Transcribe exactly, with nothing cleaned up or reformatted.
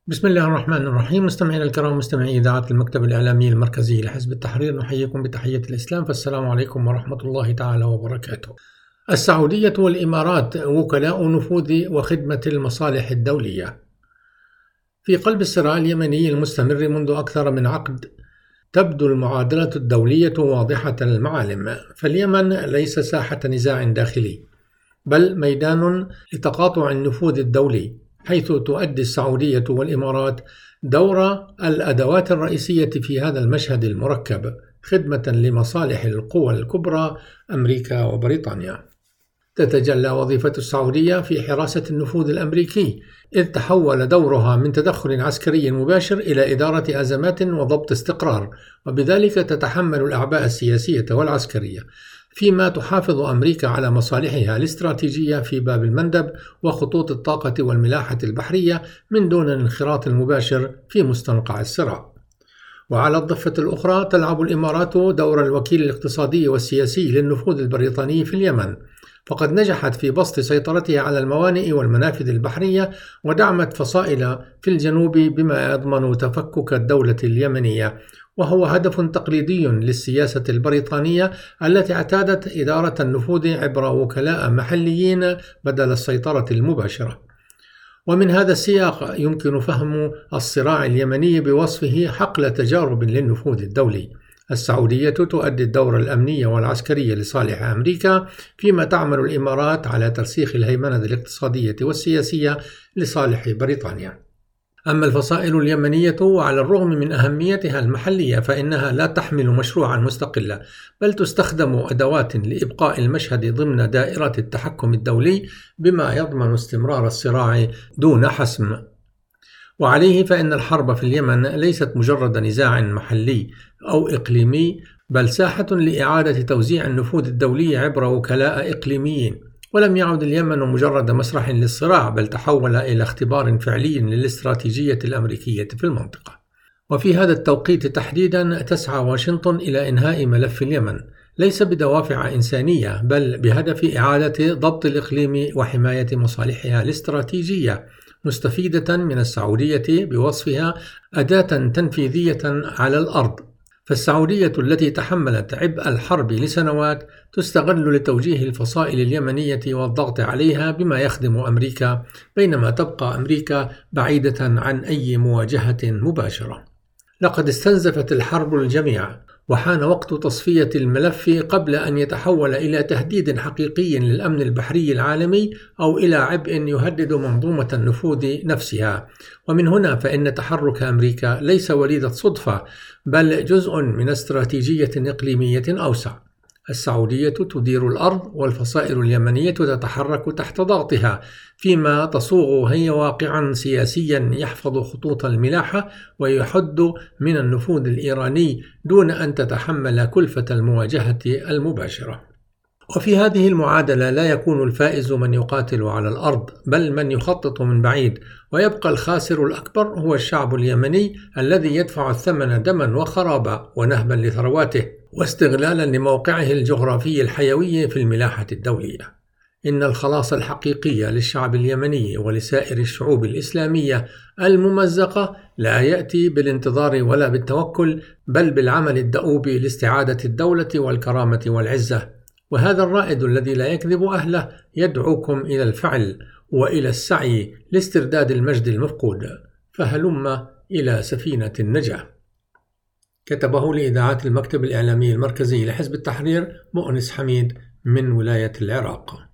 بسم الله الرحمن الرحيم. مستمعينا الكرام، مستمعي إذاعة المكتب الإعلامي المركزي لحزب التحرير، نحييكم بتحية الإسلام، فالسلام عليكم ورحمة الله تعالى وبركاته. السعودية والإمارات وكلاء نفوذ وخدمة المصالح الدولية. في قلب الصراع اليمني المستمر منذ أكثر من عقد، تبدو المعادلة الدولية واضحة المعالم، فاليمن ليس ساحة نزاع داخلي، بل ميدان لتقاطع النفوذ الدولي، حيث تؤدي السعودية والإمارات دور الأدوات الرئيسية في هذا المشهد المركب، خدمة لمصالح القوى الكبرى أمريكا وبريطانيا. تتجلى وظيفة السعودية في حراسة النفوذ الأمريكي، إذ تحول دورها من تدخل عسكري مباشر إلى إدارة أزمات وضبط استقرار، وبذلك تتحمل الأعباء السياسية والعسكرية، فيما تحافظ أمريكا على مصالحها الاستراتيجية في باب المندب وخطوط الطاقة والملاحة البحرية من دون الانخراط المباشر في مستنقع الصراع. وعلى الضفة الأخرى تلعب الإمارات دور الوكيل الاقتصادي والسياسي للنفوذ البريطاني في اليمن، فقد نجحت في بسط سيطرتها على الموانئ والمنافذ البحرية، ودعمت فصائل في الجنوب بما يضمن تفكك الدولة اليمنية، وهو هدف تقليدي للسياسة البريطانية التي اعتادت إدارة النفوذ عبر وكلاء محليين بدل السيطرة المباشرة. ومن هذا السياق يمكن فهم الصراع اليمني بوصفه حقل تجارب للنفوذ الدولي. السعودية تؤدي الدور الأمني والعسكري لصالح أمريكا، فيما تعمل الإمارات على ترسيخ الهيمنة الاقتصادية والسياسية لصالح بريطانيا. أما الفصائل اليمنية، وعلى الرغم من أهميتها المحلية فإنها لا تحمل مشروعا مستقلا، بل تستخدم أدوات لإبقاء المشهد ضمن دائرة التحكم الدولي، بما يضمن استمرار الصراع دون حسم. وعليه فإن الحرب في اليمن ليست مجرد نزاع محلي أو إقليمي، بل ساحة لإعادة توزيع النفوذ الدولي عبر وكلاء إقليميين. ولم يعد اليمن مجرد مسرح للصراع، بل تحول إلى اختبار فعلي للاستراتيجية الأمريكية في المنطقة. وفي هذا التوقيت تحديدا تسعى واشنطن إلى إنهاء ملف اليمن، ليس بدوافع إنسانية، بل بهدف إعادة ضبط الإقليم وحماية مصالحها الاستراتيجية، مستفيدة من السعودية بوصفها أداة تنفيذية على الأرض. فالسعودية التي تحملت عبء الحرب لسنوات تستغل لتوجيه الفصائل اليمنية والضغط عليها بما يخدم أمريكا، بينما تبقى أمريكا بعيدة عن أي مواجهة مباشرة. لقد استنزفت الحرب الجميع، وحان وقت تصفية الملف قبل أن يتحول إلى تهديد حقيقي للأمن البحري العالمي أو إلى عبء يهدد منظومة النفوذ نفسها. ومن هنا فإن تحرك أمريكا ليس وليدة صدفة، بل جزء من استراتيجية إقليمية أوسع. السعودية تدير الأرض، والفصائل اليمنية تتحرك تحت ضغطها، فيما تصوغ هي واقعا سياسيا يحفظ خطوط الملاحة ويحد من النفوذ الإيراني دون أن تتحمل كلفة المواجهة المباشرة. وفي هذه المعادلة لا يكون الفائز من يقاتل على الأرض، بل من يخطط من بعيد، ويبقى الخاسر الأكبر هو الشعب اليمني الذي يدفع الثمن دما وخرابا ونهبا لثرواته، واستغلالا لموقعه الجغرافي الحيوي في الملاحة الدولية. إن الخلاص الحقيقي للشعب اليمني ولسائر الشعوب الإسلامية الممزقة لا يأتي بالانتظار ولا بالتوكل، بل بالعمل الدؤوب لاستعادة الدولة والكرامة والعزة. وهذا الرائد الذي لا يكذب أهله يدعوكم إلى الفعل وإلى السعي لاسترداد المجد المفقود، فهلم إلى سفينة النجاة. كتبه لإذاعة المكتب الإعلامي المركزي لحزب التحرير مؤنس حميد من ولاية العراق.